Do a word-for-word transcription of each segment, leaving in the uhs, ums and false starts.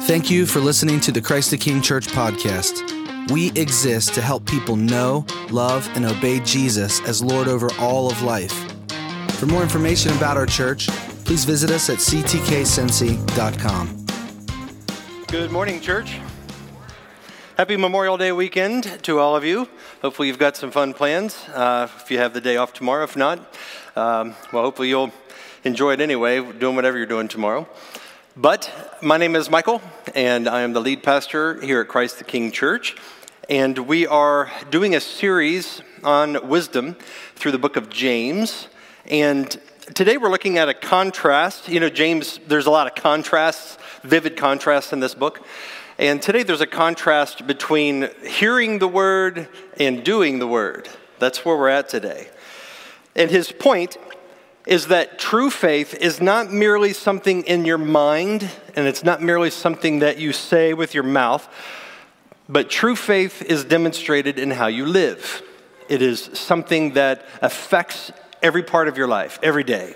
Thank you for listening to the Christ the King Church podcast. We exist to help people know, love, and obey Jesus as Lord over all of life. For more information about our church, please visit us at c t k cincy dot com. Good morning, church. Happy Memorial Day weekend to all of you. Hopefully you've got some fun plans uh, if you have the day off tomorrow. If not, um, well, hopefully you'll enjoy it anyway, doing whatever you're doing tomorrow. But my name is Michael, and I am the lead pastor here at Christ the King Church. And we are doing a series on wisdom through the book of James. And today we're looking at a contrast. You know, James, there's a lot of contrasts, vivid contrasts in this book. And today there's a contrast between hearing the word and doing the word. That's where we're at today. And his point is that true faith is not merely something in your mind, and it's not merely something that you say with your mouth, but true faith is demonstrated in how you live. It is something that affects every part of your life, every day.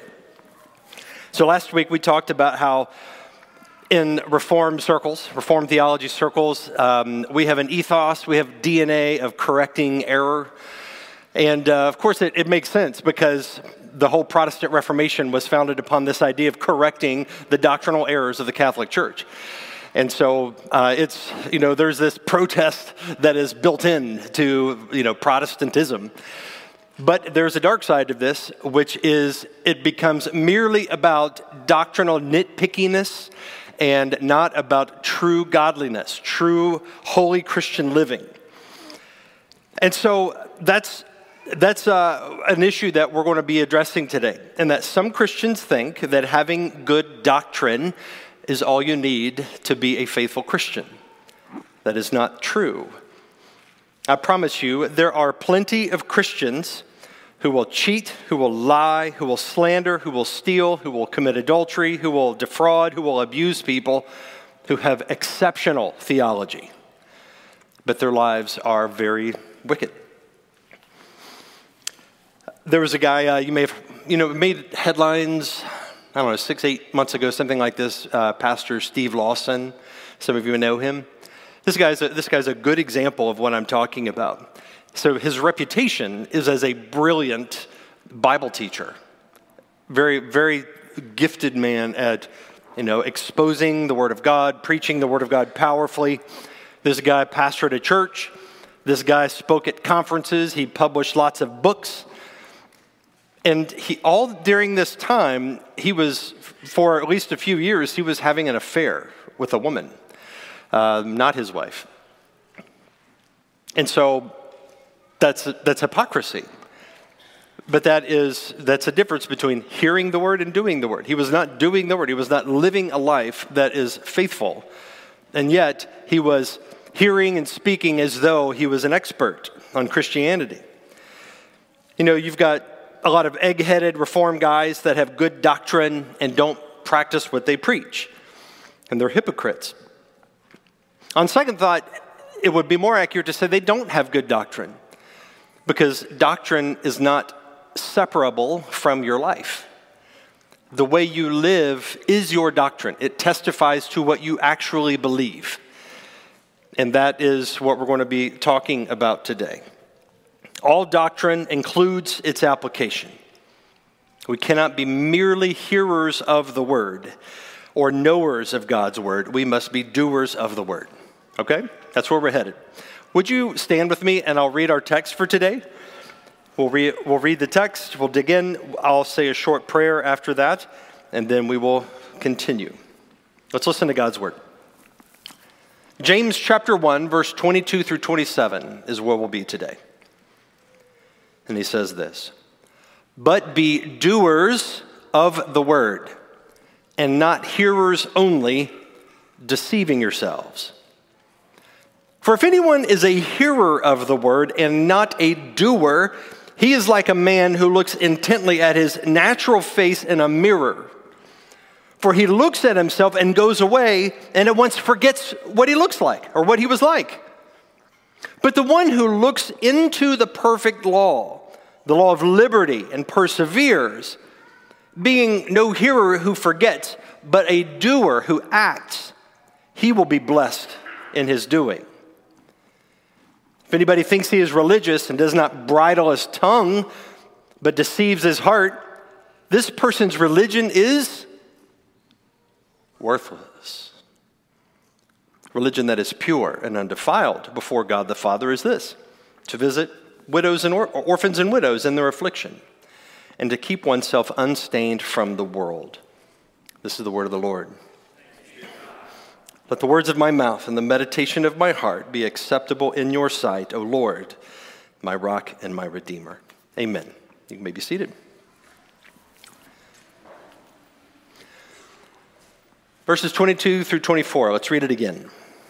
So last week we talked about how in Reformed circles, Reformed theology circles, um, we have an ethos, we have D N A of correcting error. And uh, of course it, it makes sense because the whole Protestant Reformation was founded upon this idea of correcting the doctrinal errors of the Catholic Church. And so uh, it's, you know, there's this protest that is built in to, you know, Protestantism. But there's a dark side of this, which is it becomes merely about doctrinal nitpickiness and not about true godliness, true holy Christian living. And so that's that's uh, an issue that we're going to be addressing today, and that some Christians think that having good doctrine is all you need to be a faithful Christian. That is not true. I promise you, there are plenty of Christians who will cheat, who will lie, who will slander, who will steal, who will commit adultery, who will defraud, who will abuse people, who have exceptional theology. But their lives are very wicked. There was a guy, uh, you may have, you know, made headlines, I don't know, six, eight months ago, something like this, uh, Pastor Steve Lawson. Some of you know him. This guy's a, this guy's a good example of what I'm talking about. So his reputation is as a brilliant Bible teacher. Very, very gifted man at, you know, exposing the Word of God, preaching the Word of God powerfully. This guy pastored a church. This guy spoke at conferences. He published lots of books. And he, all during this time, he was, for at least a few years, he was having an affair with a woman, uh, not his wife. And so That's that's hypocrisy. But that is that's a difference between hearing the word and doing the word. He was not doing the word. He was not living a life that is faithful. And yet he was hearing and speaking as though he was an expert on Christianity. You know, you've got a lot of egg-headed Reformed guys that have good doctrine and don't practice what they preach. And they're hypocrites. On second thought, it would be more accurate to say they don't have good doctrine. Because doctrine is not separable from your life. The way you live is your doctrine. It testifies to what you actually believe. And that is what we're going to be talking about today. All doctrine includes its application. We cannot be merely hearers of the word or knowers of God's word. We must be doers of the word. Okay? That's where we're headed. Would you stand with me and I'll read our text for today? We'll read, we'll read the text, we'll dig in, I'll say a short prayer after that, and then we will continue. Let's listen to God's word. James chapter one, verse twenty-two through twenty-seven is where we'll be today. And he says this, "But be doers of the word, and not hearers only, deceiving yourselves. For if anyone is a hearer of the word and not a doer, he is like a man who looks intently at his natural face in a mirror. For he looks at himself and goes away and at once forgets what he looks like or what he was like. But the one who looks into the perfect law, the law of liberty, and perseveres, being no hearer who forgets, but a doer who acts, he will be blessed in his doing. If anybody thinks he is religious and does not bridle his tongue, but deceives his heart, this person's religion is worthless. Religion that is pure and undefiled before God the Father is this: to visit widows and or- orphans and widows in their affliction, and to keep oneself unstained from the world. This is the word of the Lord. Let the words of my mouth and the meditation of my heart be acceptable in your sight, O Lord, my rock and my redeemer. Amen. You may be seated. Verses twenty-two through twenty-four. Let's read it again.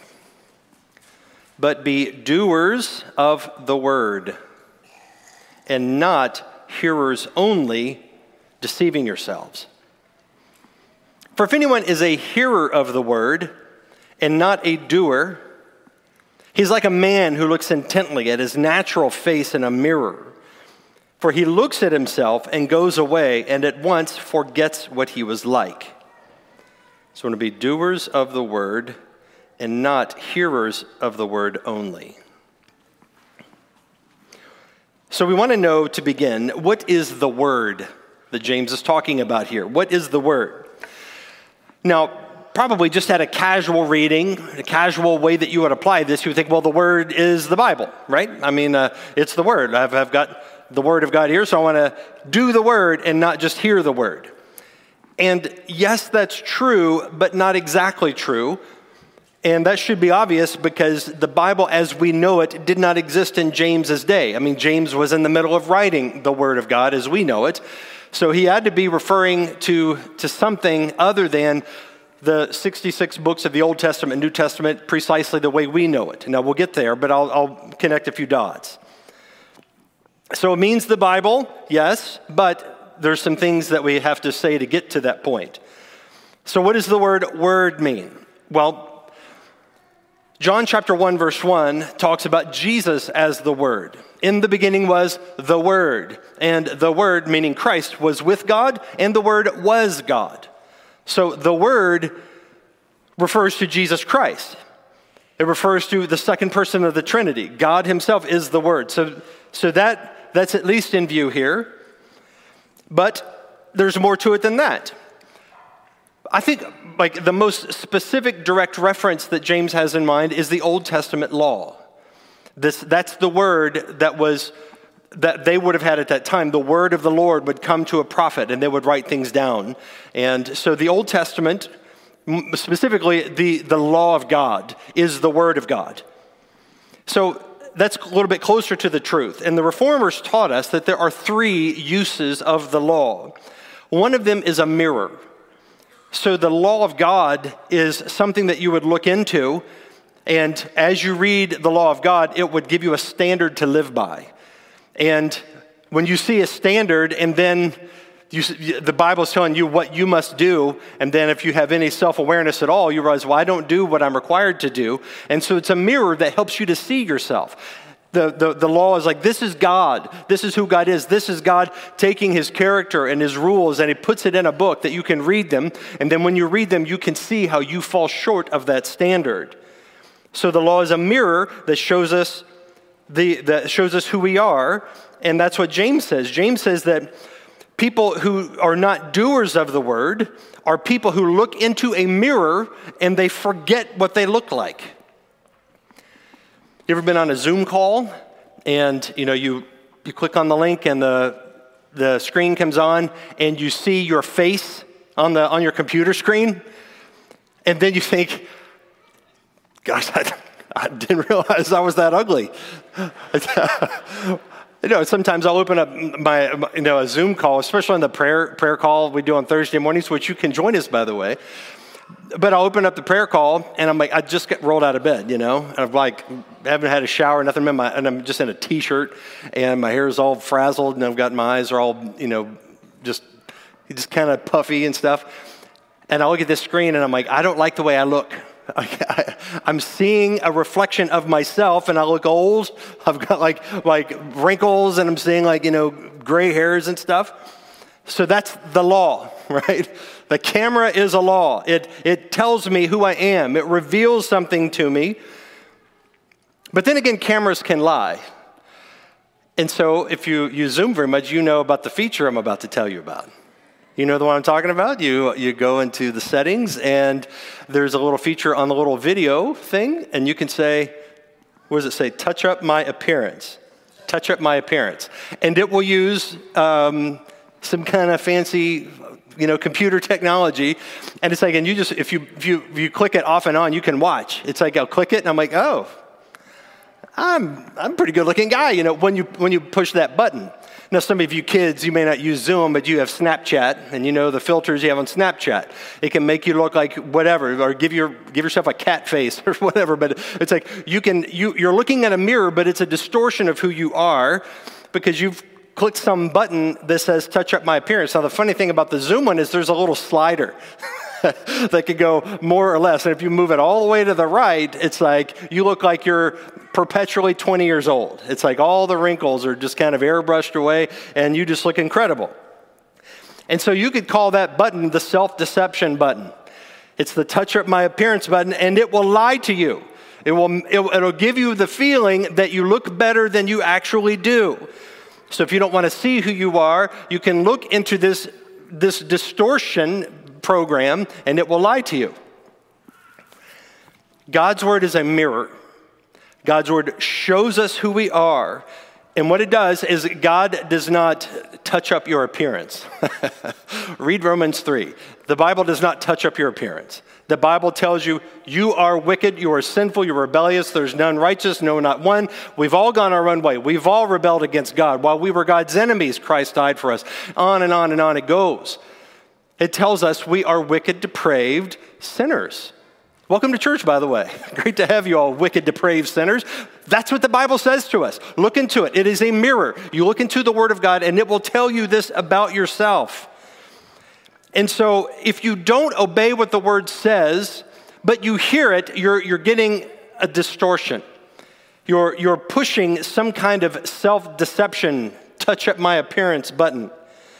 But be doers of the word, and not hearers only, deceiving yourselves. For if anyone is a hearer of the word and not a doer, he's like a man who looks intently at his natural face in a mirror. For he looks at himself and goes away and at once forgets what he was like. So we're going to be doers of the word and not hearers of the word only. So we want to know, to begin, what is the word that James is talking about here? What is the word? Now, probably just at a casual reading, a casual way that you would apply this, you would think, well, the word is the Bible, right? I mean, uh, it's the word. I've, I've got the word of God here, so I want to do the word and not just hear the word. And yes, that's true, but not exactly true. And that should be obvious because the Bible as we know it did not exist in James's day. I mean, James was in the middle of writing the Word of God as we know it. So he had to be referring to, to something other than the sixty-six books of the Old Testament and New Testament precisely the way we know it. Now, we'll get there, but I'll, I'll connect a few dots. So it means the Bible, yes, but there's some things that we have to say to get to that point. So what does the word word mean? Well, John chapter one, verse one talks about Jesus as the Word. In the beginning was the Word, and the Word, meaning Christ, was with God, and the Word was God. So the Word refers to Jesus Christ. It refers to the second person of the Trinity. God himself is the Word. So, so that, that's at least in view here. But there's more to it than that. I think like the most specific direct reference that James has in mind is the Old Testament law. This, that's the word that was that they would have had at that time. The word of the Lord would come to a prophet and they would write things down. And so the Old Testament, specifically the, the law of God, is the word of God. So that's a little bit closer to the truth. And the Reformers taught us that there are three uses of the law. One of them is a mirror. So the law of God is something that you would look into, and as you read the law of God, it would give you a standard to live by. And when you see a standard, and then you, the Bible is telling you what you must do, and then if you have any self-awareness at all, you realize, well, I don't do what I'm required to do. And so it's a mirror that helps you to see yourself. The, the, the law is like, this is God. This is who God is. This is God taking his character and his rules, and he puts it in a book that you can read them. And then when you read them, you can see how you fall short of that standard. So the law is a mirror that shows us the that shows us who we are. And that's what James says. James says that people who are not doers of the word are people who look into a mirror and they forget what they look like. You ever been on a Zoom call and you know you you click on the link and the the screen comes on and you see your face on the on your computer screen, and then you think, gosh, I, I didn't realize I was that ugly. You know, sometimes I'll open up my, you know, a Zoom call, especially on the prayer prayer call we do on Thursday mornings, which you can join us, by the way. But I'll open up the prayer call, and I'm like, I just get rolled out of bed, you know? And I'm like, I haven't had a shower, nothing in my, and I'm just in a T-shirt, and my hair is all frazzled, and I've got my eyes are all, you know, just, just kind of puffy and stuff. And I look at this screen, and I'm like, I don't like the way I look. I, I'm seeing a reflection of myself, and I look old. I've got like like wrinkles, and I'm seeing like, you know, gray hairs and stuff. So that's the law, right? The camera is a law. It, it tells me who I am. It reveals something to me. But then again, cameras can lie. And so if you, you zoom very much, you know about the feature I'm about to tell you about. You know the one I'm talking about? You, you go into the settings, and there's a little feature on the little video thing, and you can say, what does it say? Touch up my appearance. Touch up my appearance. And it will use um, some kind of fancy, you know, computer technology. And it's like, and you just, if you, if you, if you click it off and on, you can watch. It's like, I'll click it, and I'm like, oh, I'm, I'm a pretty good looking guy, you know, when you, when you push that button. Now, some of you kids, you may not use Zoom, but you have Snapchat, and you know the filters you have on Snapchat. It can make you look like whatever, or give your give yourself a cat face or whatever. But it's like you can you you're looking at a mirror, but it's a distortion of who you are because you've clicked some button that says "touch up my appearance." Now, the funny thing about the Zoom one is there's a little slider that could go more or less, and if you move it all the way to the right, it's like you look like you're perpetually twenty years old. It's like all the wrinkles are just kind of airbrushed away, and you just look incredible. And so you could call that button the self-deception button. It's the touch up my appearance button, and it will lie to you. It will, it, it'll give you the feeling that you look better than you actually do. So if you don't want to see who you are, you can look into this, this distortion program, and it will lie to you. God's word is a mirror. God's word shows us who we are, and what it does is God does not touch up your appearance. Read Romans three. The Bible does not touch up your appearance. The Bible tells you, you are wicked, you are sinful, you're rebellious, there's none righteous, no, not one. We've all gone our own way. We've all rebelled against God. While we were God's enemies, Christ died for us. On and on and on it goes. It tells us we are wicked, depraved sinners. Welcome to church, by the way. Great to have you all wicked, depraved sinners. That's what the Bible says to us. Look into it. It is a mirror. You look into the Word of God, and it will tell you this about yourself. And so if you don't obey what the Word says, but you hear it, you're, you're getting a distortion. You're, you're pushing some kind of self-deception, touch up my appearance button.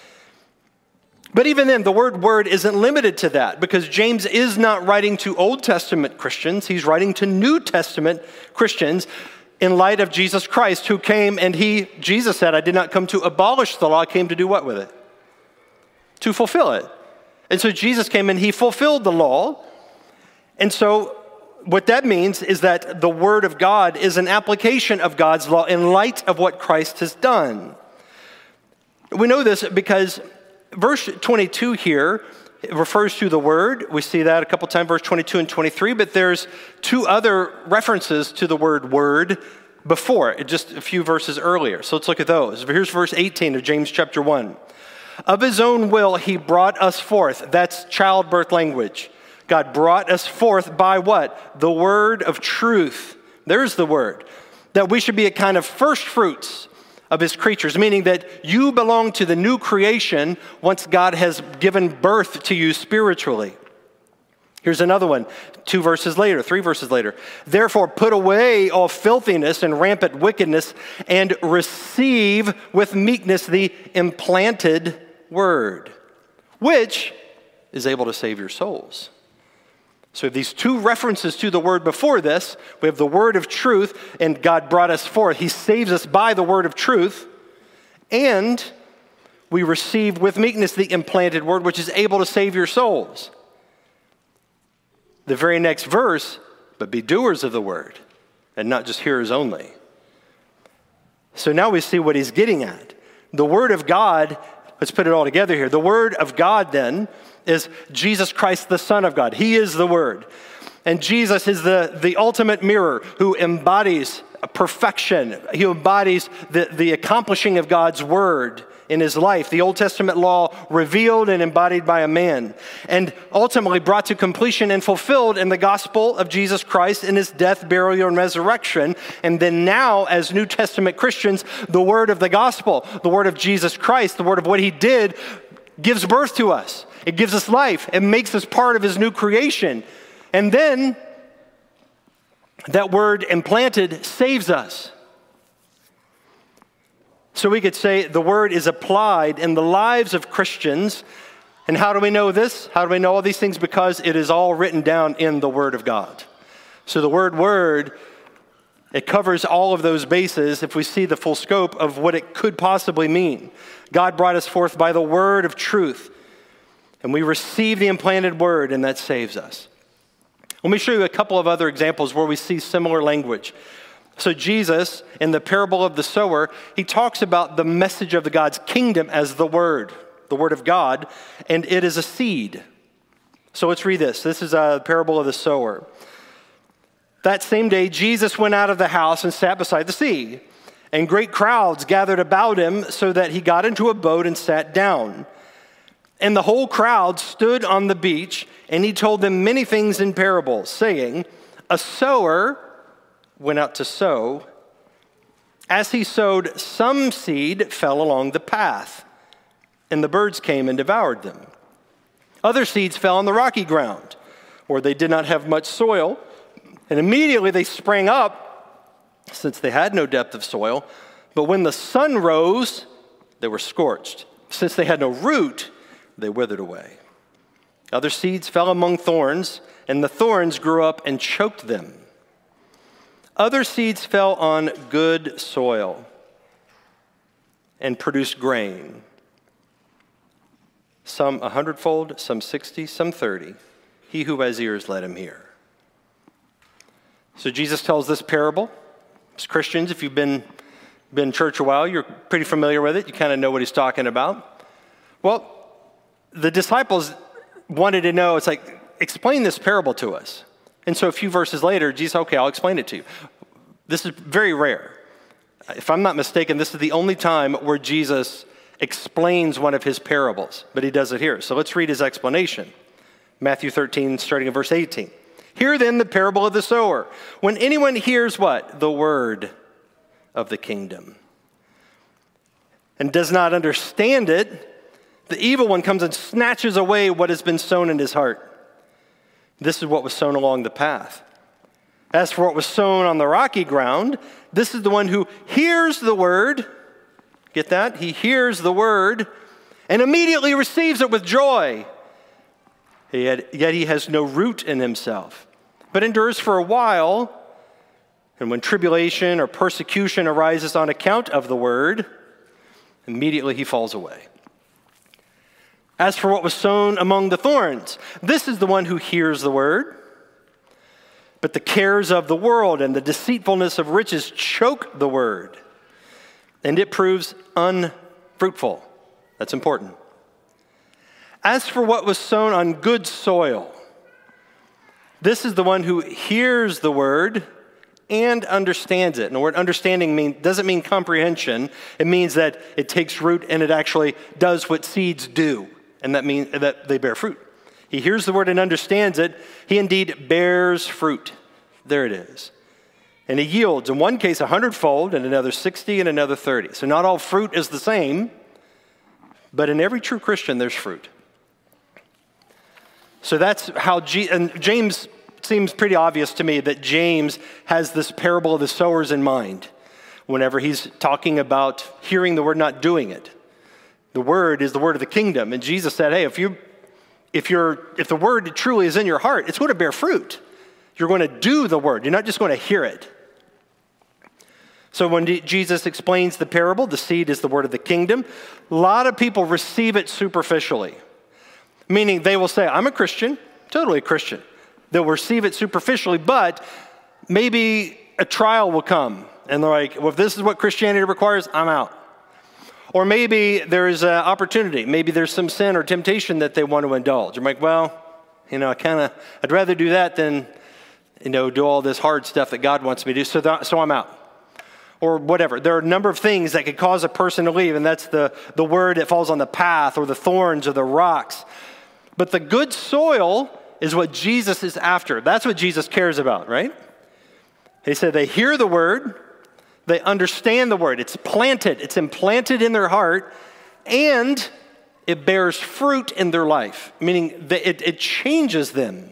But even then, the word word isn't limited to that, because James is not writing to Old Testament Christians. He's writing to New Testament Christians in light of Jesus Christ, who came and he, Jesus said, I did not come to abolish the law. I came to do what with it? To fulfill it. And so Jesus came and he fulfilled the law. And so what that means is that the word of God is an application of God's law in light of what Christ has done. We know this because verse twenty-two here refers to the word. We see that a couple times, verse twenty-two and twenty-three, but there's two other references to the word word before, just a few verses earlier. So let's look at those. Here's verse eighteen of James chapter one. Of his own will he brought us forth. That's childbirth language. God brought us forth by what? The word of truth. There's the word. That we should be a kind of first fruits of his creatures, meaning that you belong to the new creation once God has given birth to you spiritually. Here's another one, two verses later, three verses later. Therefore, put away all filthiness and rampant wickedness and receive with meekness the implanted word, which is able to save your souls. So we have these two references to the word before this. We have the word of truth, and God brought us forth. He saves us by the word of truth. And we receive with meekness the implanted word, which is able to save your souls. The very next verse, but be doers of the word, and not just hearers only. So now we see what he's getting at. The word of God, let's put it all together here. The word of God then is Jesus Christ, the Son of God. He is the Word. And Jesus is the, the ultimate mirror who embodies perfection. He embodies the, the accomplishing of God's Word in his life. The Old Testament law revealed and embodied by a man, and ultimately brought to completion and fulfilled in the gospel of Jesus Christ in his death, burial, and resurrection. And then now, as New Testament Christians, the word of the gospel, the word of Jesus Christ, the word of what he did, gives birth to us. It gives us life. It makes us part of his new creation. And then that word implanted saves us. So we could say the word is applied in the lives of Christians And how do we know this? How do we know all these things? Because it is all written down in the Word of God. So the word word, it covers all of those bases if we see the full scope of what it could possibly mean. God brought us forth by the word of truth, and we receive the implanted word, and that saves us. Let me show you a couple of other examples where we see similar language. So Jesus, in the parable of the sower, he talks about the message of the God's kingdom as the word, the word of God, and it is a seed. So let's read this. This is a parable of the sower. That same day, Jesus went out of the house and sat beside the sea, and great crowds gathered about him so that he got into a boat and sat down. And the whole crowd stood on the beach, and he told them many things in parables, saying, a sower went out to sow. As he sowed, some seed fell along the path, and the birds came and devoured them. Other seeds fell on the rocky ground, where they did not have much soil, and immediately they sprang up, since they had no depth of soil. But when the sun rose, they were scorched. Since they had no root, they withered away. Other seeds fell among thorns, and the thorns grew up and choked them. Other seeds fell on good soil and produced grain. Some a hundredfold, some sixty, some thirty. He who has ears, let him hear. So Jesus tells this parable. As Christians, if you've been, been in church a while, you're pretty familiar with it. You kind of know what he's talking about. Well, the disciples wanted to know, it's like, explain this parable to us. And so a few verses later, Jesus, okay, I'll explain it to you. This is very rare. If I'm not mistaken, this is the only time where Jesus explains one of his parables, but he does it here. So let's read his explanation. Matthew thirteen, starting at verse eighteen. Hear then the parable of the sower. When anyone hears what? The word of the kingdom, and does not understand it, the evil one comes and snatches away what has been sown in his heart. This is what was sown along the path. As for what was sown on the rocky ground, this is the one who hears the word. Get that? He hears the word and immediately receives it with joy. Yet he has no root in himself, but endures for a while. And when tribulation or persecution arises on account of the word, immediately he falls away. As for what was sown among the thorns, this is the one who hears the word, but the cares of the world and the deceitfulness of riches choke the word, and it proves unfruitful. That's important. As for what was sown on good soil, this is the one who hears the word and understands it. And the word understanding mean, doesn't mean comprehension. It means that it takes root and it actually does what seeds do, and that means that they bear fruit. He hears the word and understands it. He indeed bears fruit. There it is. And he yields, in one case, a hundredfold, and another sixty, and another thirty. So not all fruit is the same, but in every true Christian, there's fruit. So that's how, G- and James seems pretty obvious to me that James has this parable of the sowers in mind whenever he's talking about hearing the word, not doing it. The word is the word of the kingdom. And Jesus said, hey, if you, if you're, if the word truly is in your heart, it's going to bear fruit. You're going to do the word. You're not just going to hear it. So when Jesus explains the parable, the seed is the word of the kingdom. A lot of people receive it superficially, meaning they will say, I'm a Christian, totally a Christian. They'll receive it superficially, but maybe a trial will come. And they're like, well, if this is what Christianity requires, I'm out. Or maybe there's an opportunity. Maybe there's some sin or temptation that they want to indulge. I'm like, well, you know, I kind of, I'd rather do that than, you know, do all this hard stuff that God wants me to do, so, that, so I'm out. Or whatever. There are a number of things that could cause a person to leave, and that's the, the word that falls on the path or the thorns or the rocks. But the good soil is what Jesus is after. That's what Jesus cares about, right? He said they hear the word, they understand the word. It's planted, it's implanted in their heart, and it bears fruit in their life, meaning that it, it changes them.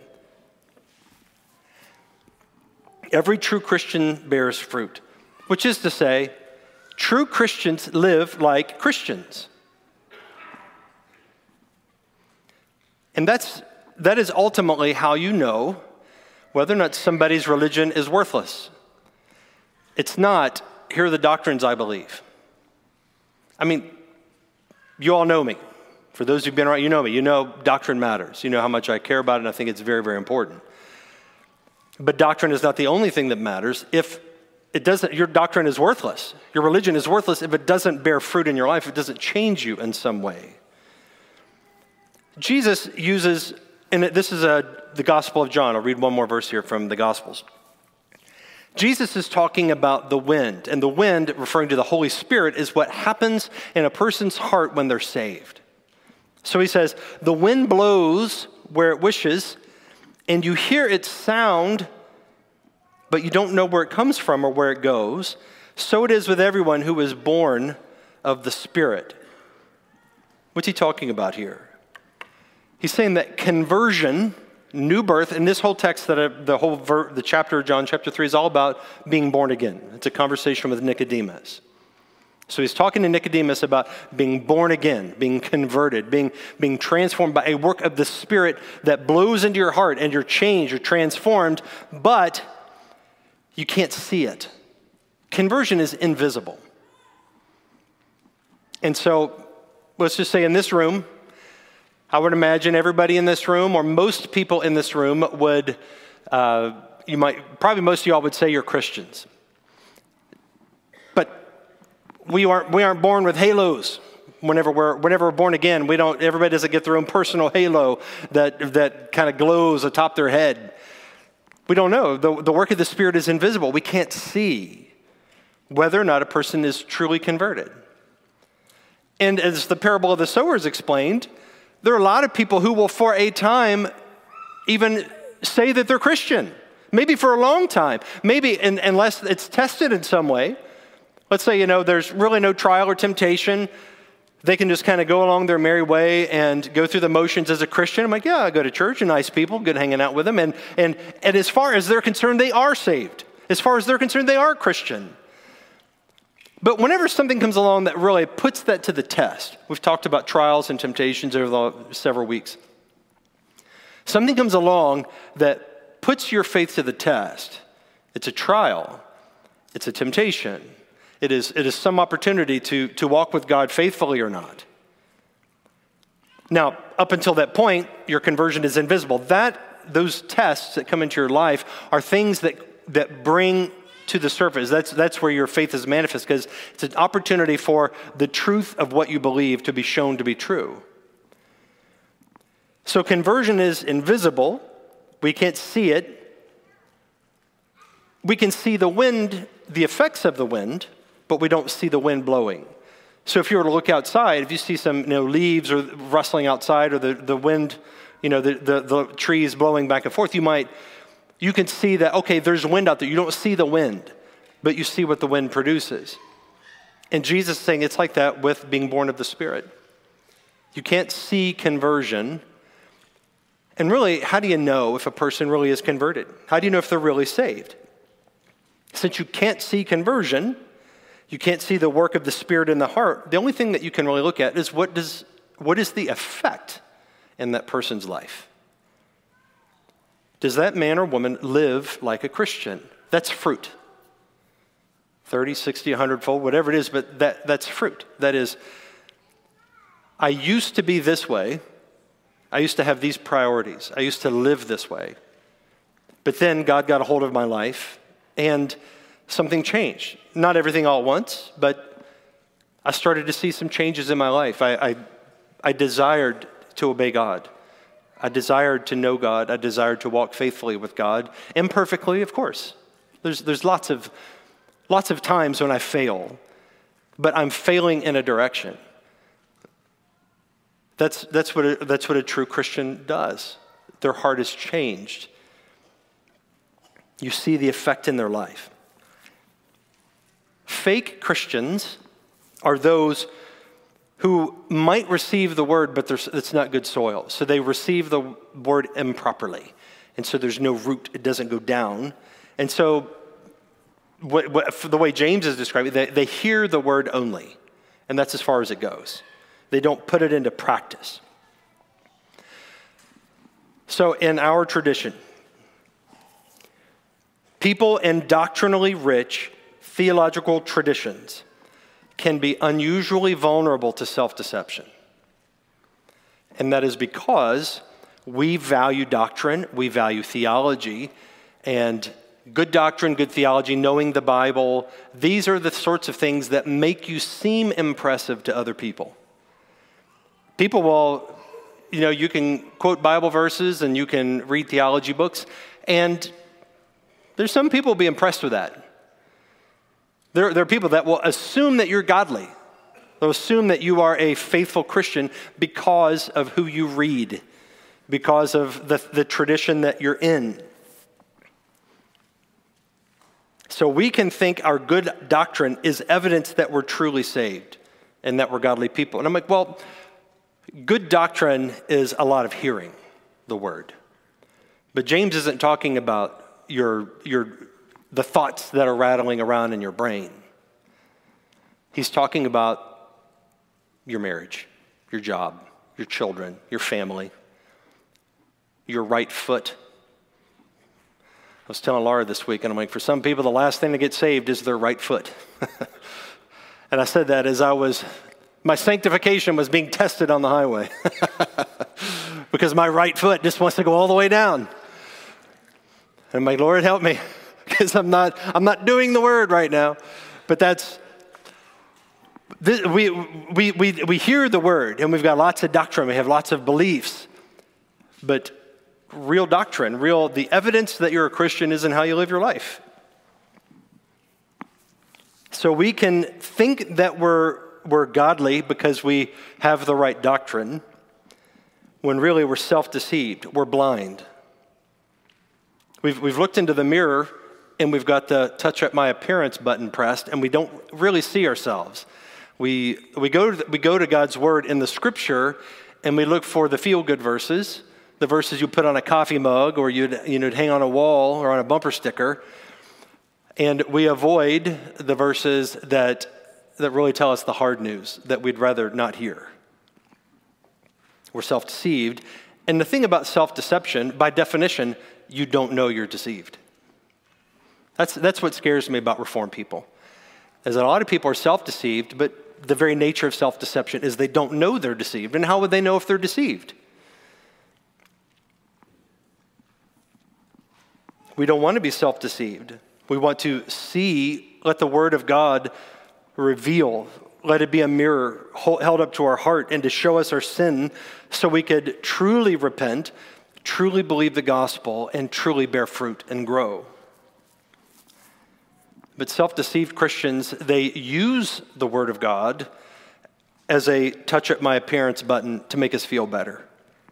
Every true Christian bears fruit, which is to say, true Christians live like Christians. And that's that is ultimately how you know whether or not somebody's religion is worthless. It's not, here are the doctrines I believe. I mean, you all know me. For those who've been around, you know me. You know doctrine matters. You know how much I care about it, and I think it's very, very important. But doctrine is not the only thing that matters. If it doesn't, your doctrine is worthless. Your religion is worthless if it doesn't bear fruit in your life, if it doesn't change you in some way. Jesus uses, and this is a, the Gospel of John. I'll read one more verse here from the Gospels. Jesus is talking about the wind, and the wind, referring to the Holy Spirit, is what happens in a person's heart when they're saved. So he says, the wind blows where it wishes, and you hear its sound, but you don't know where it comes from or where it goes. So it is with everyone who is born of the Spirit. What's he talking about here? He's saying that conversion, new birth, and this whole text, that uh, the whole ver- the chapter of John, chapter three, is all about being born again. It's a conversation with Nicodemus. So he's talking to Nicodemus about being born again, being converted, being, being transformed by a work of the Spirit that blows into your heart, and you're changed, you're transformed, but you can't see it. Conversion is invisible. And so let's just say in this room, I would imagine everybody in this room, or most people in this room would, uh, you might, probably most of y'all would say you're Christians. But we aren't, we aren't born with halos. Whenever we're, whenever we're born again, we don't, everybody doesn't get their own personal halo that, that kind of glows atop their head. We don't know. The, the work of the Spirit is invisible. We can't see whether or not a person is truly converted. And as the parable of the sower is explained, there are a lot of people who will, for a time, even say that they're Christian. Maybe for a long time. Maybe in, unless it's tested in some way. Let's say, you know, there's really no trial or temptation. They can just kind of go along their merry way and go through the motions as a Christian. I'm like, yeah, I go to church, nice people, good hanging out with them. And, and, and as far as they're concerned, they are saved. As far as they're concerned, they are Christian. But whenever something comes along that really puts that to the test, we've talked about trials and temptations over the several weeks. Something comes along that puts your faith to the test. It's a trial. It's a temptation. It is, it is some opportunity to, to walk with God faithfully or not. Now, up until that point, your conversion is invisible. That, those tests that come into your life are things that, that bring to the surface. That's, that's where your faith is manifest, because it's an opportunity for the truth of what you believe to be shown to be true. So conversion is invisible. We can't see it. We can see the wind, the effects of the wind, but we don't see the wind blowing. So if you were to look outside, if you see some, you know, leaves or rustling outside, or the, the wind, you know, the, the, the trees blowing back and forth, you might You can see that, okay, there's wind out there. You don't see the wind, but you see what the wind produces. And Jesus is saying it's like that with being born of the Spirit. You can't see conversion. And really, how do you know if a person really is converted? How do you know if they're really saved? Since you can't see conversion, you can't see the work of the Spirit in the heart, the only thing that you can really look at is what does what is the effect in that person's life? Does that man or woman live like a Christian? That's fruit. thirty, sixty, one hundred fold, whatever it is, but that, that's fruit. That is, I used to be this way. I used to have these priorities. I used to live this way. But then God got a hold of my life, and something changed. Not everything all at once, but I started to see some changes in my life. I, I, I desired to obey God. I desired to know God. I desired to walk faithfully with God. Imperfectly, of course. There's, there's lots of, lots of times when I fail, but I'm failing in a direction. That's, that's, what a, that's what a true Christian does. Their heart is changed. You see the effect in their life. Fake Christians are those who might receive the word, but it's not good soil. So they receive the word improperly. And so there's no root. It doesn't go down. And so what, what, the way James is describing it, they, they hear the word only. And that's as far as it goes. They don't put it into practice. So in our tradition, people in doctrinally rich theological traditions can be unusually vulnerable to self-deception. And that is because we value doctrine, we value theology, and good doctrine, good theology, knowing the Bible, these are the sorts of things that make you seem impressive to other people. People will, you know, you can quote Bible verses and you can read theology books, and there's some people who will be impressed with that. There, there are people that will assume that you're godly. They'll assume that you are a faithful Christian because of who you read, because of the, the tradition that you're in. So we can think our good doctrine is evidence that we're truly saved and that we're godly people. And I'm like, well, good doctrine is a lot of hearing the word. But James isn't talking about your, your, the thoughts that are rattling around in your brain. He's talking about your marriage, your job, your children, your family, your right foot. I was telling Laura this week, and I'm like, for some people, the last thing to get saved is their right foot. And I said that as I was, my sanctification was being tested on the highway. Because my right foot just wants to go all the way down. And I'm like, Lord, help me, because I'm not, I'm not doing the word right now. But that's, this, we, we, we, we hear the word, and we've got lots of doctrine, we have lots of beliefs. But real doctrine, real, the evidence that you're a Christian is in how you live your life. So we can think that we're, we're godly because we have the right doctrine, when really we're self-deceived, we're blind. We've, we've looked into the mirror and we've got the touch up my appearance button pressed, and we don't really see ourselves. We, we, go to, we go to God's word in the scripture, and we look for the feel-good verses, the verses you put on a coffee mug or you'd, you know, hang on a wall or on a bumper sticker, and we avoid the verses that, that really tell us the hard news that we'd rather not hear. We're self-deceived, and the thing about self-deception, by definition, you don't know you're deceived. That's, that's what scares me about Reformed people, is that a lot of people are self-deceived, but the very nature of self-deception is they don't know they're deceived. And how would they know if they're deceived? We don't want to be self-deceived. We want to see, let the word of God reveal, let it be a mirror held up to our heart and to show us our sin so we could truly repent, truly believe the gospel, and truly bear fruit and grow. But self-deceived Christians, they use the word of God as a touch up my appearance button to make us feel better.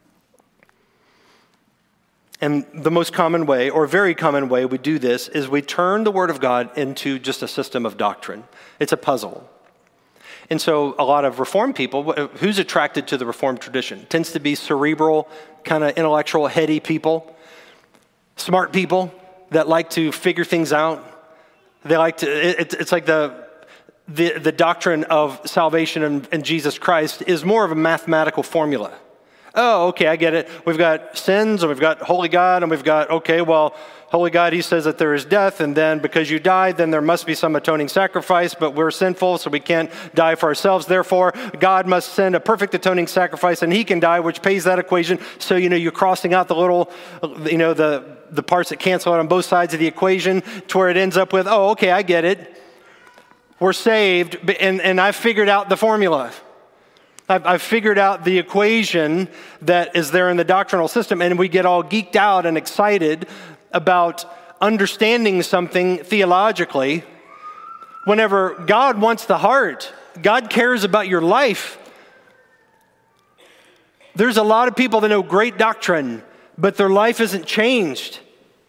And the most common way, or very common way we do this, is we turn the word of God into just a system of doctrine. It's a puzzle. And so a lot of Reformed people, who's attracted to the Reformed tradition, tends to be cerebral, kind of intellectual, heady people, smart people that like to figure things out. They like to, it, it's like the, the, the doctrine of salvation in, in Jesus Christ is more of a mathematical formula. Oh, okay, I get it. We've got sins, and we've got holy God, and we've got, okay, well, holy God, he says that there is death, and then because you died, then there must be some atoning sacrifice, but we're sinful, so we can't die for ourselves. Therefore, God must send a perfect atoning sacrifice, and he can die, which pays that equation. So, you know, you're crossing out the little, you know, the, the parts that cancel out on both sides of the equation to where it ends up with, oh, okay, I get it. We're saved, and, and I've figured out the formula. I've, I've figured out the equation that is there in the doctrinal system, and we get all geeked out and excited about understanding something theologically. Whenever God wants the heart, God cares about your life. There's a lot of people that know great doctrine, but their life isn't changed.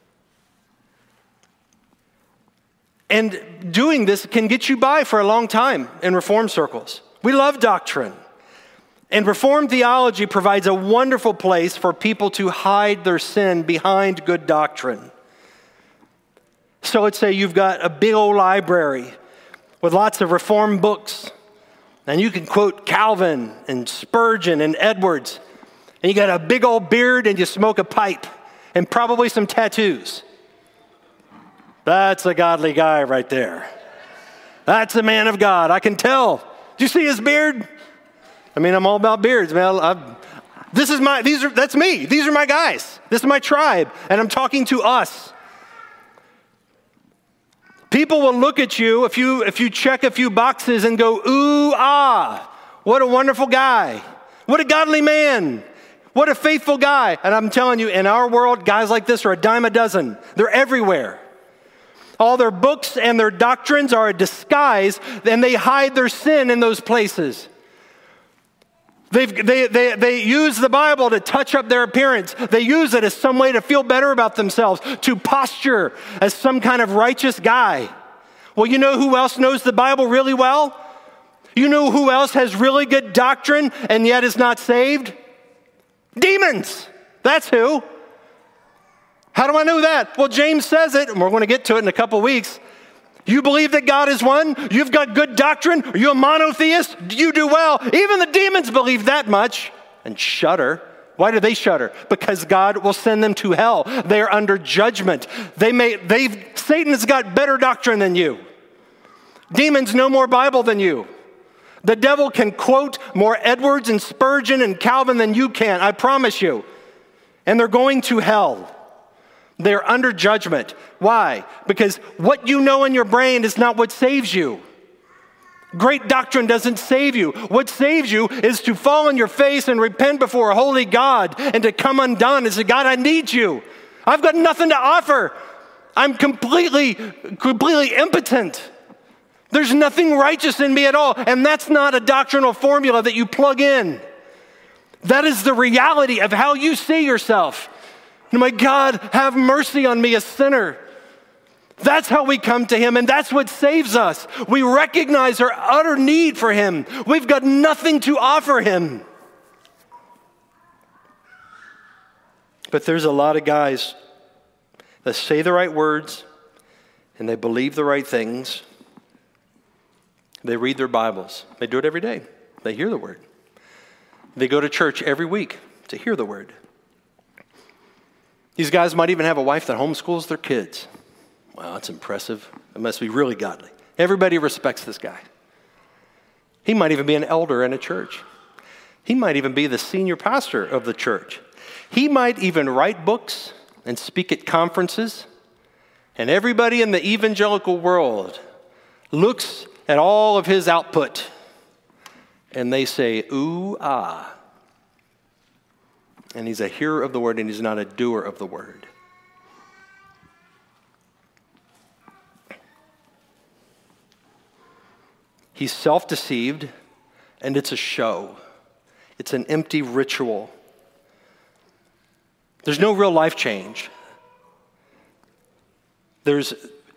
And doing this can get you by for a long time in Reformed circles. We love doctrine. And Reformed theology provides a wonderful place for people to hide their sin behind good doctrine. So let's say you've got a big old library with lots of Reformed books, and you can quote Calvin and Spurgeon and Edwards, and you got a big old beard and you smoke a pipe and probably some tattoos. That's a godly guy right there. That's a man of God. I can tell. Do you see his beard? I mean, I'm all about beards, man. I've, this is my, these are, that's me. These are my guys. This is my tribe. And I'm talking to us. People will look at you if you, if you check a few boxes and go, ooh, ah, what a wonderful guy. What a godly man. What a faithful guy. And I'm telling you, in our world, guys like this are a dime a dozen. They're everywhere. All their books and their doctrines are a disguise, and they hide their sin in those places. They've, they, they, they use the Bible to touch up their appearance. They use it as some way to feel better about themselves, to posture as some kind of righteous guy. Well, you know who else knows the Bible really well? You know who else has really good doctrine and yet is not saved? Demons. That's who. How do I know that? Well, James says it, and we're going to get to it in a couple weeks. You believe that God is one? You've got good doctrine? Are you a monotheist? You do well. Even the demons believe that much and shudder. Why do they shudder? Because God will send them to hell. They are under judgment. They may, they've, Satan has got better doctrine than you. Demons know more Bible than you. The devil can quote more Edwards and Spurgeon and Calvin than you can, I promise you. And they're going to hell. They're under judgment. Why? Because what you know in your brain is not what saves you. Great doctrine doesn't save you. What saves you is to fall on your face and repent before a holy God and to come undone and say, God, I need you. I've got nothing to offer. I'm completely, completely impotent. There's nothing righteous in me at all. And that's not a doctrinal formula that you plug in. That is the reality of how you see yourself. And my God, have mercy on me, a sinner. That's how we come to him, and that's what saves us. We recognize our utter need for him. We've got nothing to offer him. But there's a lot of guys that say the right words, and they believe the right things. They read their Bibles. They do it every day. They hear the word. They go to church every week to hear the word. These guys might even have a wife that homeschools their kids. Wow, that's impressive. It must be really godly. Everybody respects this guy. He might even be an elder in a church. He might even be the senior pastor of the church. He might even write books and speak at conferences. And everybody in the evangelical world looks at all of his output and they say, ooh, ah. And he's a hearer of the word, and he's not a doer of the word. He's self-deceived, and it's a show. It's an empty ritual. There's no real life change. There's,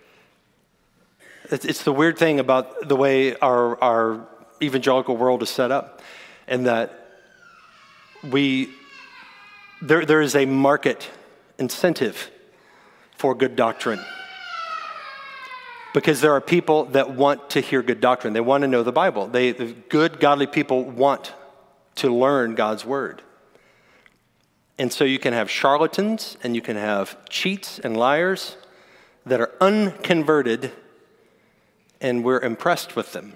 it's the weird thing about the way our, our evangelical world is set up, and that we... There, there is a market incentive for good doctrine because there are people that want to hear good doctrine. They want to know the Bible. They, the good, godly people want to learn God's word. And so you can have charlatans and you can have cheats and liars that are unconverted, and we're impressed with them.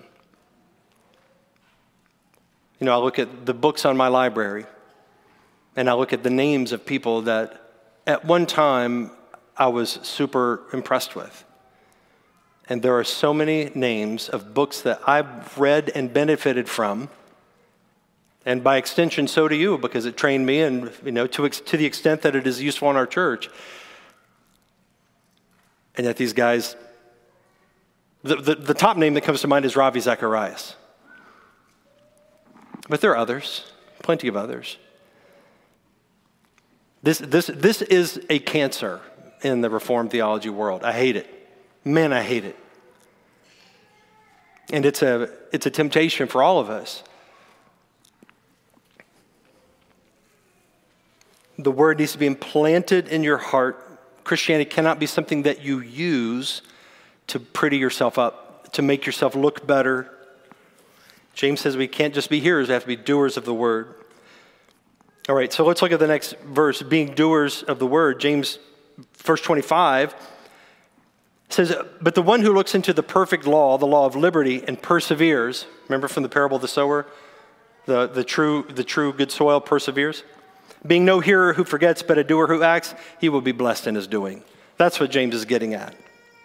You know, I look at the books on my library, and I look at the names of people that at one time I was super impressed with. And there are so many names of books that I've read and benefited from. And by extension, so do you, because it trained me, and you know, to, to the extent that it is useful in our church. And yet these guys, the, the, the top name that comes to mind is Ravi Zacharias. But there are others, plenty of others. This, this, this is a cancer in the Reformed theology world. I hate it. Man, I hate it. And it's a, it's a temptation for all of us. The word needs to be implanted in your heart. Christianity cannot be something that you use to pretty yourself up, to make yourself look better. James says we can't just be hearers, we have to be doers of the word. All right, so let's look at the next verse, being doers of the word. James, verse twenty-five, says, but the one who looks into the perfect law, the law of liberty, and perseveres, remember from the parable of the sower, the, the true the true good soil perseveres, being no hearer who forgets, but a doer who acts, he will be blessed in his doing. That's what James is getting at.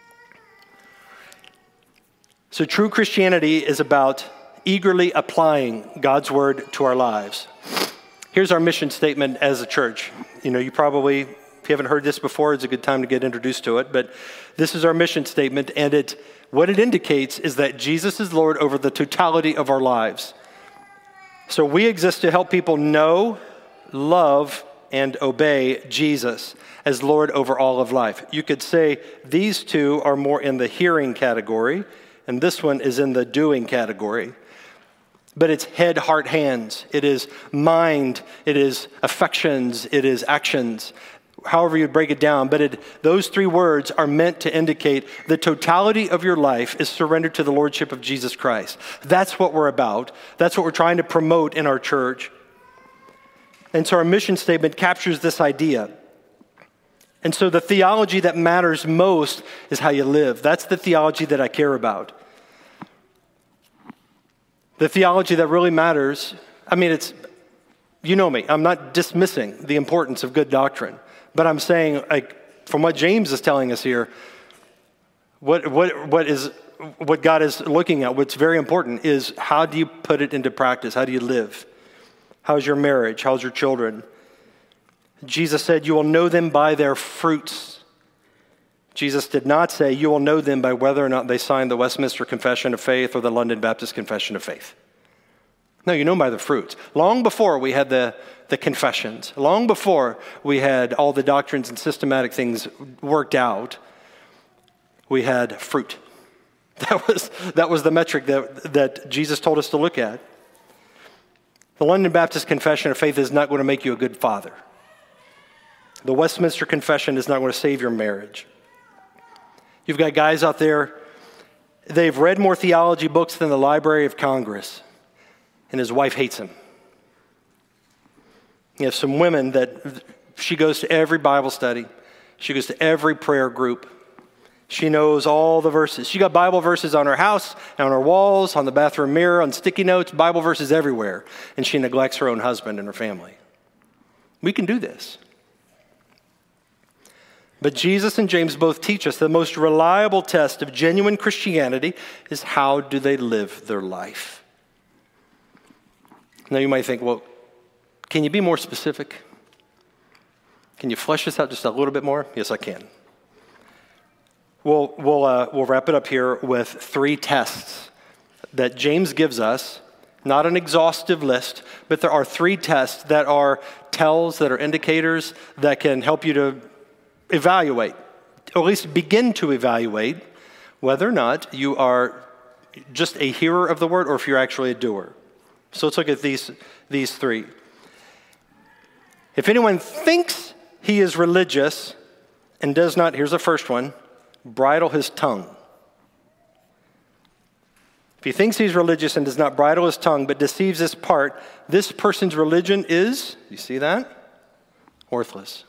So true Christianity is about eagerly applying God's word to our lives. Here's our mission statement as a church. You know, you probably, if you haven't heard this before, it's a good time to get introduced to it. But this is our mission statement, and it what it indicates is that Jesus is Lord over the totality of our lives. So we exist to help people know, love, and obey Jesus as Lord over all of life. You could say these two are more in the hearing category, and this one is in the doing category. But it's head, heart, hands. It is mind. It is affections. It is actions. However you break it down. But it, those three words are meant to indicate the totality of your life is surrendered to the lordship of Jesus Christ. That's what we're about. That's what we're trying to promote in our church. And so our mission statement captures this idea. And so the theology that matters most is how you live. That's the theology that I care about. The theology that really matters, I mean, it's, you know me, I'm not dismissing the importance of good doctrine, but I'm saying, like, from what James is telling us here, what what what is what God is looking at, what's very important is how do you put it into practice? How do you live? How's your marriage? How's your children? Jesus said, you will know them by their fruits. Jesus did not say, you will know them by whether or not they signed the Westminster Confession of Faith or the London Baptist Confession of Faith. No, you know them by the fruits. Long before we had the, the confessions, long before we had all the doctrines and systematic things worked out, we had fruit. That was, that was the metric that, that Jesus told us to look at. The London Baptist Confession of Faith is not going to make you a good father. The Westminster Confession is not going to save your marriage. You've got guys out there, they've read more theology books than the Library of Congress, and his wife hates him. You have some women that she goes to every Bible study. She goes to every prayer group. She knows all the verses. She got Bible verses on her house, on her walls, on the bathroom mirror, on sticky notes, Bible verses everywhere, and she neglects her own husband and her family. We can do this. But Jesus and James both teach us the most reliable test of genuine Christianity is how do they live their life. Now you might think, well, can you be more specific? Can you flesh this out just a little bit more? Yes, I can. We'll, we'll, uh, we'll wrap it up here with three tests that James gives us. Not an exhaustive list, but there are three tests that are tells, that are indicators that can help you to evaluate, or at least begin to evaluate whether or not you are just a hearer of the word or if you're actually a doer. So let's look at these, these three. If anyone thinks he is religious and does not, here's the first one, bridle his tongue. If he thinks he's religious and does not bridle his tongue but deceives his part, this person's religion is, you see that? Worthless.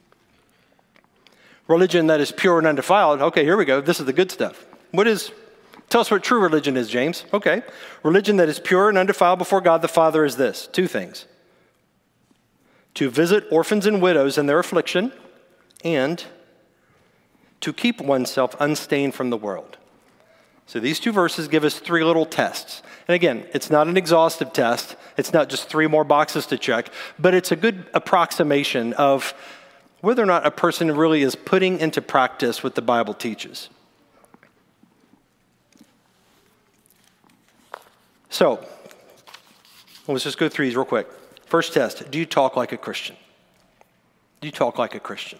Religion that is pure and undefiled. Okay, here we go. This is the good stuff. What is, tell us what true religion is, James. Okay. Religion that is pure and undefiled before God the Father is this. Two things. To visit orphans and widows in their affliction and to keep oneself unstained from the world. So these two verses give us three little tests. And again, it's not an exhaustive test. It's not just three more boxes to check, but it's a good approximation of whether or not a person really is putting into practice what the Bible teaches. So, let's just go through these real quick. First test, do you talk like a Christian? Do you talk like a Christian?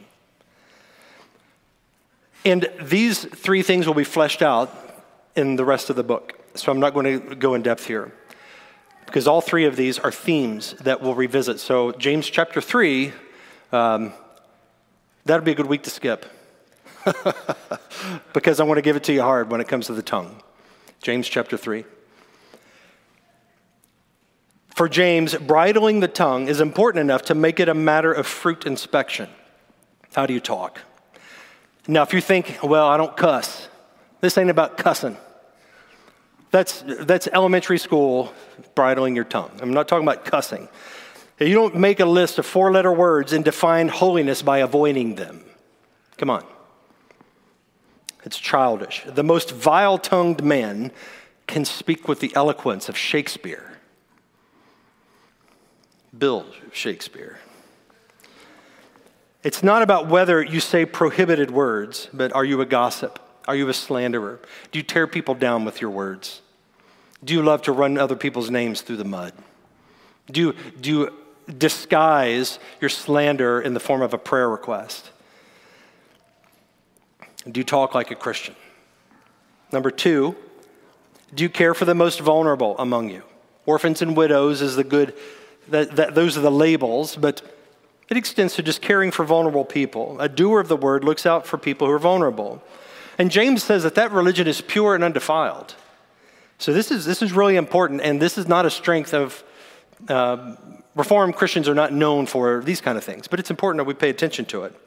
And these three things will be fleshed out in the rest of the book. So I'm not going to go in depth here, because all three of these are themes that we'll revisit. So James chapter three, um, that'll be a good week to skip because I want to give it to you hard when it comes to the tongue. James chapter three. For James, bridling the tongue is important enough to make it a matter of fruit inspection. How do you talk? Now, if you think, well, I don't cuss. This ain't about cussing. That's, that's elementary school bridling your tongue. I'm not talking about cussing. You don't make a list of four-letter words and define holiness by avoiding them. Come on. It's childish. The most vile-tongued man can speak with the eloquence of Shakespeare. Bill Shakespeare. It's not about whether you say prohibited words, but are you a gossip? Are you a slanderer? Do you tear people down with your words? Do you love to run other people's names through the mud? Do you, do you disguise your slander in the form of a prayer request? Do you talk like a Christian? Number two, do you care for the most vulnerable among you? Orphans and widows is the good, that, that, those are the labels, but it extends to just caring for vulnerable people. A doer of the word looks out for people who are vulnerable. And James says that that religion is pure and undefiled. So this is this is really important, and this is not a strength of, uh, Reformed Christians are not known for these kind of things, but it's important that we pay attention to it.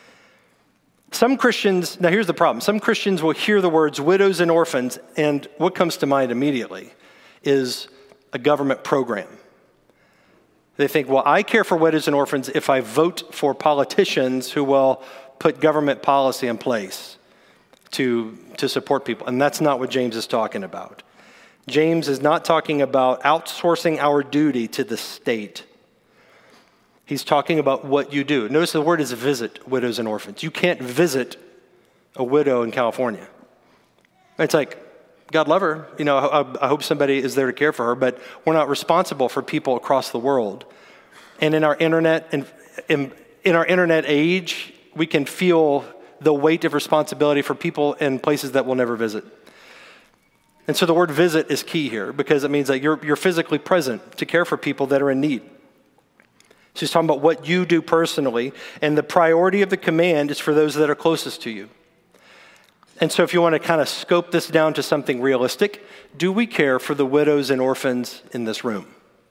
Some Christians, now here's the problem, some Christians will hear the words widows and orphans, and what comes to mind immediately is a government program. They think, well, I care for widows and orphans if I vote for politicians who will put government policy in place to, to support people. And that's not what James is talking about. James is not talking about outsourcing our duty to the state. He's talking about what you do. Notice the word is visit widows and orphans. You can't visit a widow in California. It's like, God love her. You know, I, I hope somebody is there to care for her, but we're not responsible for people across the world. And in our internet, in, in, in our internet age, we can feel the weight of responsibility for people in places that we'll never visit. And so the word visit is key here because it means that you're, you're physically present to care for people that are in need. So he's talking about what you do personally, and the priority of the command is for those that are closest to you. And so if you want to kind of scope this down to something realistic, do we care for the widows and orphans in this room?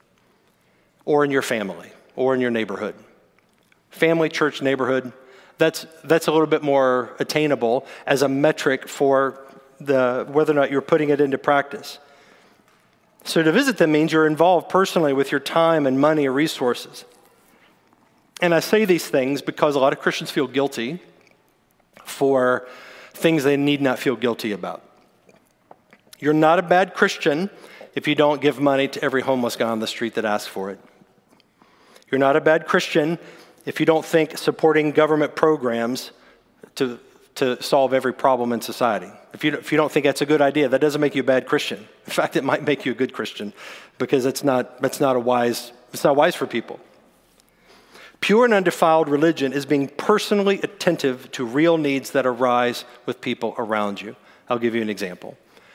Or in your family? Or in your neighborhood? Family, church, neighborhood, that's, that's a little bit more attainable as a metric for the, whether or not you're putting it into practice. So to visit them means you're involved personally with your time and money or resources. And I say these things because a lot of Christians feel guilty for things they need not feel guilty about. You're not a bad Christian if you don't give money to every homeless guy on the street that asks for it. You're not a bad Christian if you don't think supporting government programs to, to solve every problem in society. If you, if you don't think that's a good idea, that doesn't make you a bad Christian. In fact, it might make you a good Christian because it's not, that's not a wise, it's not wise for people. Pure and undefiled religion is being personally attentive to real needs that arise with people around you. I'll give you an example.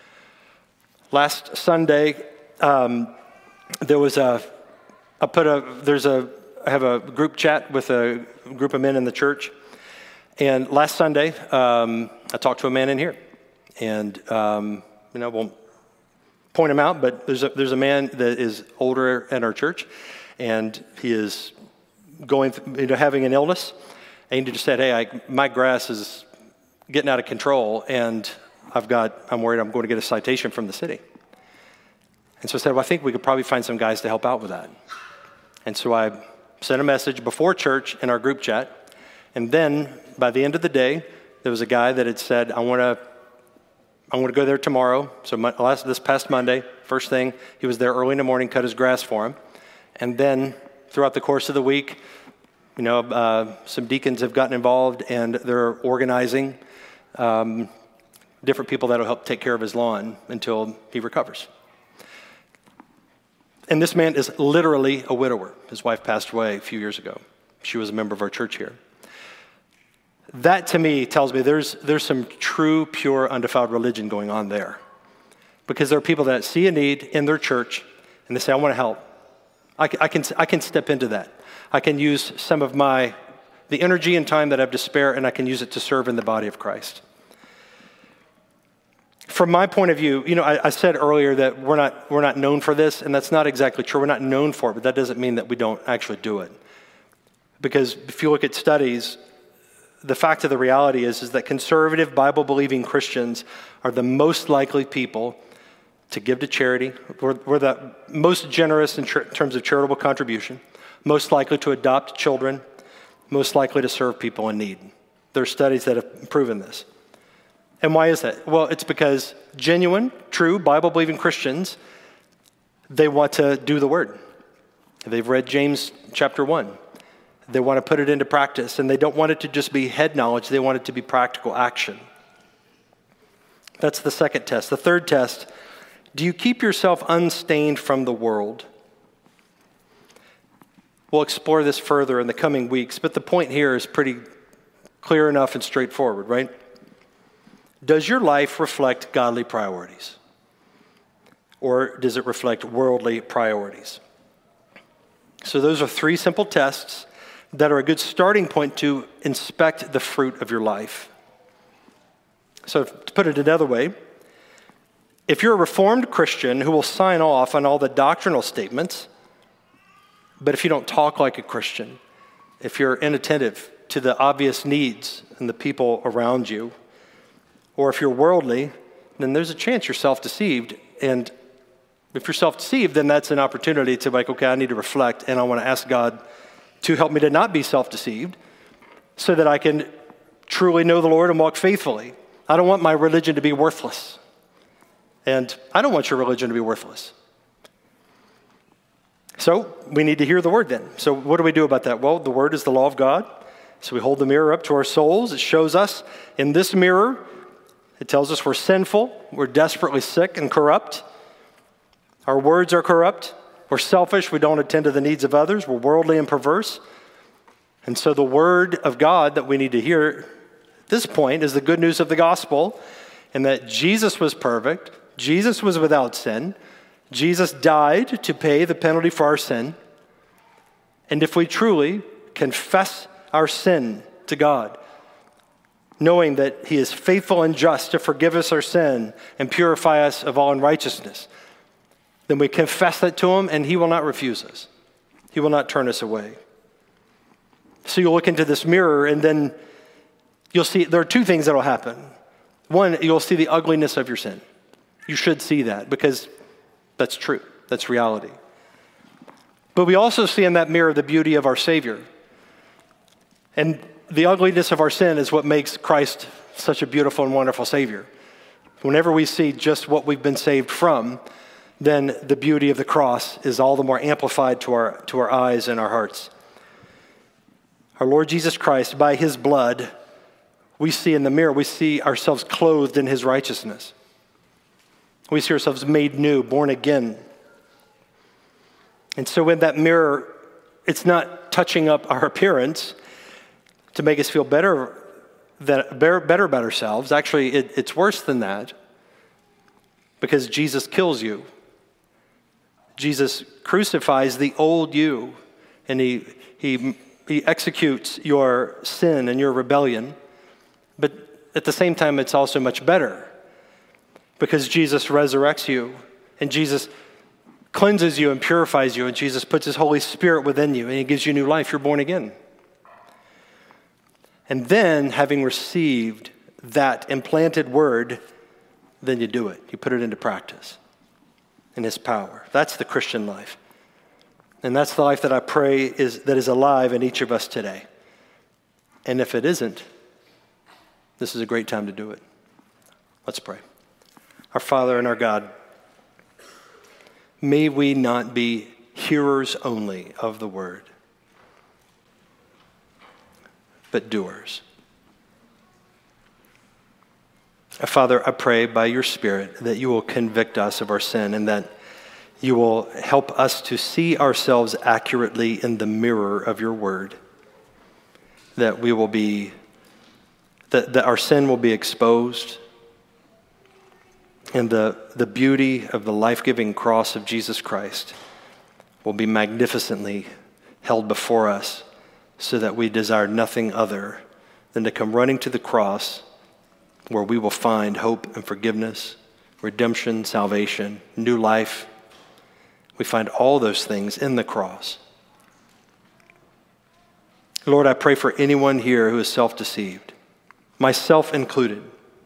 Last Sunday, um, there was a, I put a, there's a, I have a group chat with a group of men in the church. And last Sunday, um, I talked to a man in here. And, um, you know, I won't point him out, but there's a, there's a man that is older at our church. And he is going, th- you know, having an illness. And he just said, hey, I, my grass is getting out of control. And I've got, I'm worried I'm going to get a citation from the city. And so I said, well, I think we could probably find some guys to help out with that. And so I sent a message before church in our group chat. And then by the end of the day, there was a guy that had said, I want to I want to go there tomorrow. So my, last, this past Monday, first thing, he was there early in the morning, cut his grass for him. And then throughout the course of the week, you know, uh, some deacons have gotten involved and they're organizing um, different people that will help take care of his lawn until he recovers. And this man is literally a widower. His wife passed away a few years ago. She was a member of our church here. That to me tells me there's there's some true, pure, undefiled religion going on there. Because there are people that see a need in their church and they say, I want to help. I can, I can, I can step into that. I can use some of my, the energy and time that I have to spare, and I can use it to serve in the body of Christ. from my point of view, you know, I, I said earlier that we're not we're not known for this, and that's not exactly true. We're not known for it, but that doesn't mean that we don't actually do it. Because if you look at studies, the fact of the reality is, is that conservative, Bible-believing Christians are the most likely people to give to charity. We're, we're the most generous in tr- terms of charitable contribution, most likely to adopt children, most likely to serve people in need. There are studies that have proven this. And why is that? Well, it's because genuine, true, Bible-believing Christians, they want to do the word. They've read James chapter one. They want to put it into practice, and they don't want it to just be head knowledge. They want it to be practical action. That's the second test. The third test, do you keep yourself unstained from the world? We'll explore this further in the coming weeks, but the point here is pretty clear enough and straightforward, right? Does your life reflect godly priorities? Or does it reflect worldly priorities? So those are three simple tests that are a good starting point to inspect the fruit of your life. So to put it another way, if you're a Reformed Christian who will sign off on all the doctrinal statements, but if you don't talk like a Christian, if you're inattentive to the obvious needs and the people around you, or if you're worldly, then there's a chance you're self-deceived. And if you're self-deceived, then that's an opportunity to like, okay, I need to reflect, and I want to ask God to help me to not be self-deceived so that I can truly know the Lord and walk faithfully. I don't want my religion to be worthless. And I don't want your religion to be worthless. So we need to hear the word then. So what do we do about that? Well, the word is the law of God. So we hold the mirror up to our souls. It shows us in this mirror, it tells us we're sinful, we're desperately sick and corrupt. Our words are corrupt. We're selfish. We don't attend to the needs of others. We're worldly and perverse. And so the word of God that we need to hear at this point is the good news of the gospel, and that Jesus was perfect. Jesus was without sin. Jesus died to pay the penalty for our sin. And if we truly confess our sin to God, knowing that he is faithful and just to forgive us our sin and purify us of all unrighteousness, then we confess that to him, and he will not refuse us. He will not turn us away. So you'll look into this mirror, and then you'll see there are two things that will happen. One, you'll see the ugliness of your sin. You should see that because that's true. That's reality. But we also see in that mirror the beauty of our Savior. And the ugliness of our sin is what makes Christ such a beautiful and wonderful Savior. Whenever we see just what we've been saved from, then the beauty of the cross is all the more amplified to our, to our eyes and our hearts. Our Lord Jesus Christ, by his blood, we see in the mirror, we see ourselves clothed in his righteousness. We see ourselves made new, born again. And so in that mirror, it's not touching up our appearance to make us feel better, that, better about ourselves. Actually, it, it's worse than that, because Jesus kills you. Jesus crucifies the old you, and he, he, he executes your sin and your rebellion. But at the same time, it's also much better, because Jesus resurrects you, and Jesus cleanses you and purifies you, and Jesus puts his Holy Spirit within you, and he gives you new life. You're born again. And then, having received that implanted word, then you do it. You put it into practice in his power. That's the Christian life. And that's the life that I pray is that is alive in each of us today. And if it isn't, this is a great time to do it. Let's pray. Our Father and our God, may we not be hearers only of the word, but doers. Father, I pray by your Spirit that you will convict us of our sin, and that you will help us to see ourselves accurately in the mirror of your word, that we will be, that, that our sin will be exposed, and the, the beauty of the life-giving cross of Jesus Christ will be magnificently held before us, so that we desire nothing other than to come running to the cross, where we will find hope and forgiveness redemption, salvation, new life. We find all those things in the cross. Lord, I pray for anyone here who is self-deceived, myself included.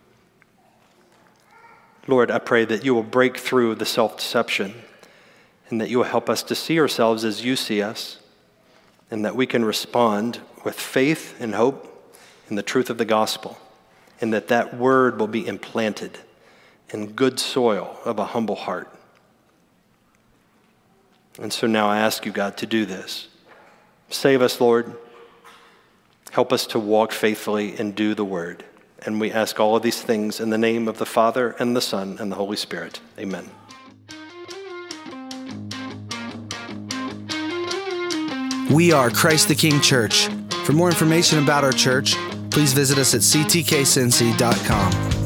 Lord, I pray that you will break through the self-deception and that you will help us to see ourselves as you see us, and that we can respond with faith and hope in the truth of the gospel, and that that word will be implanted in good soil of a humble heart. And so now I ask you, God, to do this. Save us, Lord. Help us to walk faithfully and do the word. And we ask all of these things in the name of the Father and the Son and the Holy Spirit. Amen. We are Christ the King Church. For more information about our church, please visit us at c t k cincy dot com.